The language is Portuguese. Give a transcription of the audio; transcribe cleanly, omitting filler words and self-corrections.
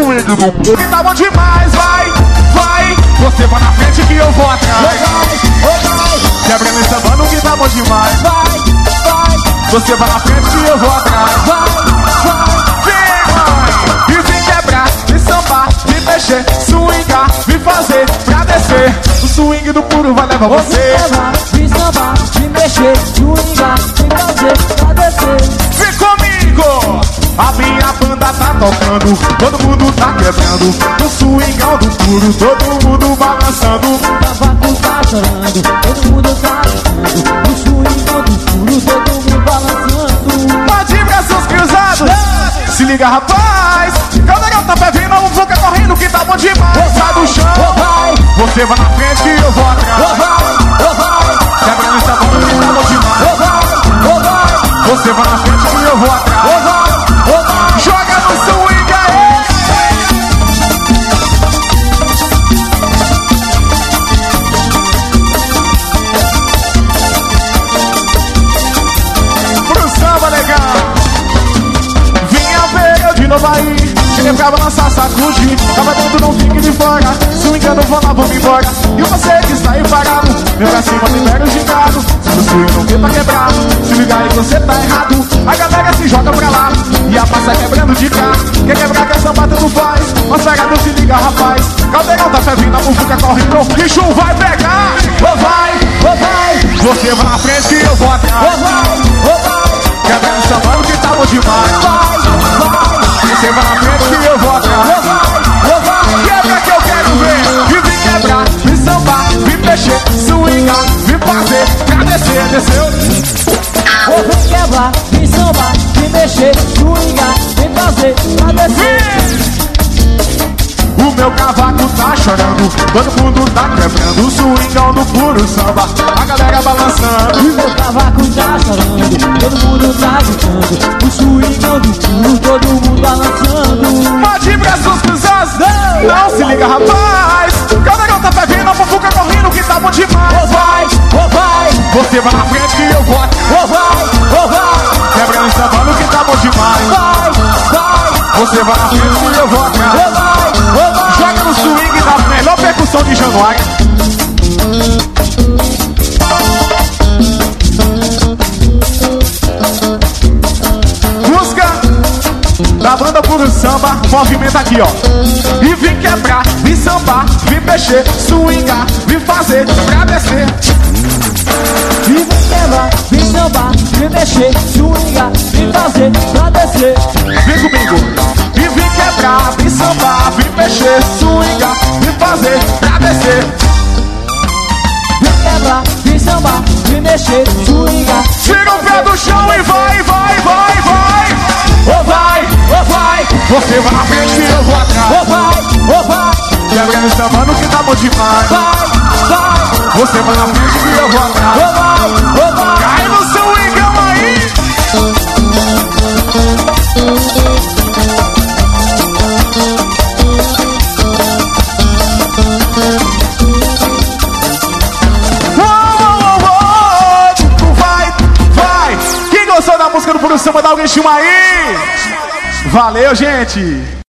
swing do puro. Que tá bom demais, vai, vai. Você vai na frente que eu vou atrás. Quebrando e sambando que tá bom demais. Vai, vai. Você vai na frente que eu vou atrás. Vai, vai. Vem, mãe. E vem quebrar, me sambar, me mexer, swingar, me fazer pra descer. O swing do puro vai levar você. Me sambar, me mexer, swingar, me fazer pra descer. Vem comigo! A minha banda tá tocando, todo mundo tá quebrando. No swingão do puro, todo mundo balançando. O cavaco tá chorando, todo mundo tá gritando. No swingão do puro, todo mundo balançando. Pode ir, braços cruzados. Se liga, rapaz. Caldeirão tá vindo, não fica correndo que tá bom demais. Sai do chão. Você vai na frente e eu vou atrás. Quebrando essa banda que tá bom demais. Você vai na frente e eu vou atrás. Joga no swing aí. Pro samba legal. Vinha ver eu de novo aí. Queria pra balançar, sacudir. Tava dentro, não fique de fora. Swingando, vou lá, vou embora. E você que está aí parado, vem pra cima, me pega o gingado. Se o swing não vem pra quebrar, se ligar aí você tá errado. A galera se joga pra lá e a passa quebrando de cá. Quer quebrar que a samba tudo faz. Mas pegado, se liga, rapaz. Caldeirão tá fervindo, a muvuca correndo. O bicho vai pegar. Vai. Você vai na frente e eu vou atrás. Quebrando sambando que tá bom demais. Você vai na frente e eu vou atrás. Quebra que eu quero ver. E vim quebrar, me sambar, me mexer, swingar, me fazer pra descer, desceu. Vou quebrar, me sambar, me mexer, swingar, me fazer pra descer. O meu cavaco tá chorando, todo mundo tá quebrando. O swingão do puro samba, a galera balançando. O meu cavaco tá chorando, todo mundo tá gritando. O swingão do puro, todo mundo balançando. Pode ir, braços cruzados. Não se liga, rapaz. Caldeirão tá fervendo, a fofuca correndo que tá bom demais. Vai. Você vai na frente que eu vou atrás. Quebrando e sambando que tá bom demais. Você vai na frente que eu vou atrás. Joga no swing da melhor percussão de Januário. Música da banda Puro Samba, movimenta aqui, ó. E vim quebrar, vim sambar, vim mexer, swingar, vim fazer pra descer. E vem quebrar, vem sambar, vem mexer, swingar, vem fazer pra descer. Vem comigo. E vim quebrar, vim sambar, vim mexer, swingar, vim fazer pra descer. Vem quebrar, vem sambar, vem mexer, swingar. Tira o pé do chão e vai. Você vai na frente e eu vou atrás. Quebrando e sambando que tá bom demais. Você vai na frente e eu vou atrás. Cai no seu swingão aí. Vai. Quem gostou da música do Puro Samba, dá alguém chama aí. Valeu, gente.